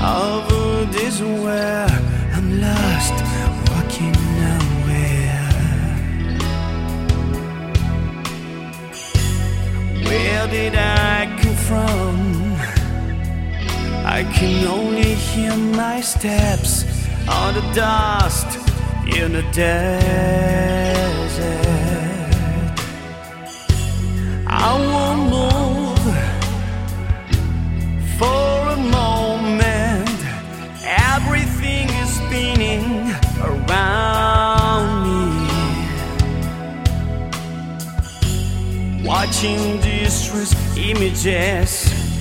over this where I'm lost, walking nowhere. Where did I come from? I can only hear my steps on the dust in the desert. I won't move for a moment. Everything is spinning around me. Watching distress images,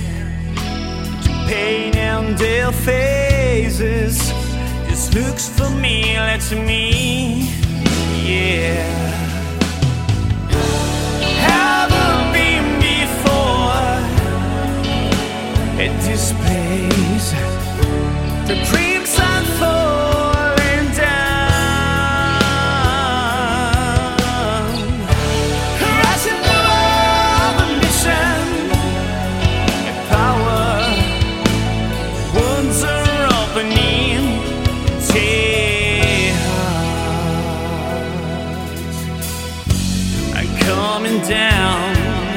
pain in their faces. This looks familiar to me, yeah. Haven't been before at this place. The dreams are falling down. Rushing through the mission and power. Wounds are opening. I'm coming down,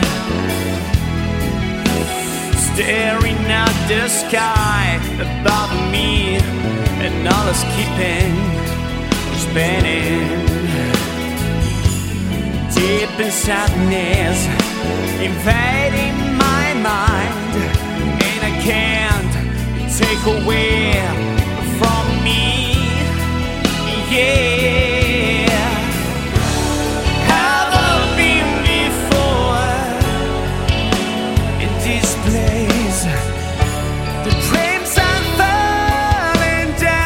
staring at the sky above me, and all is keeping spinning. Deep in sadness, invading my mind, and I can't take away from me, yeah. Haven't been before in this place. The dreams are falling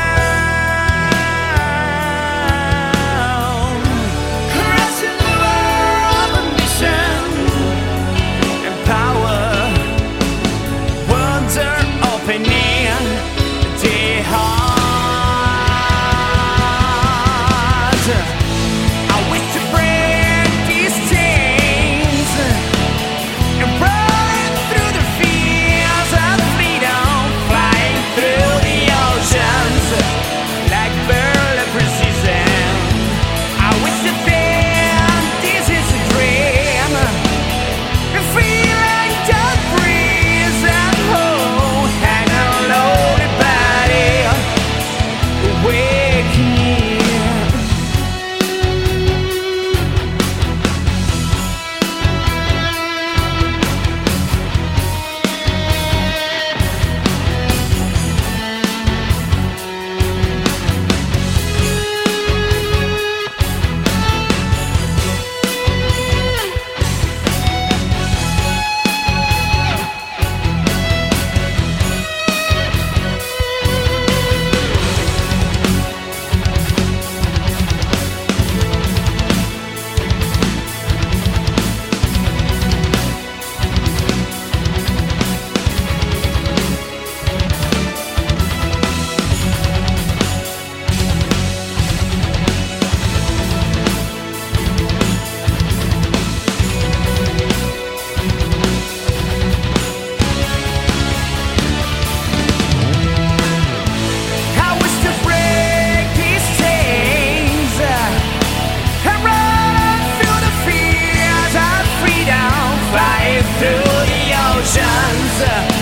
down. Crashing the world of mission and power. Worlds are opening their hearts. Through the oceans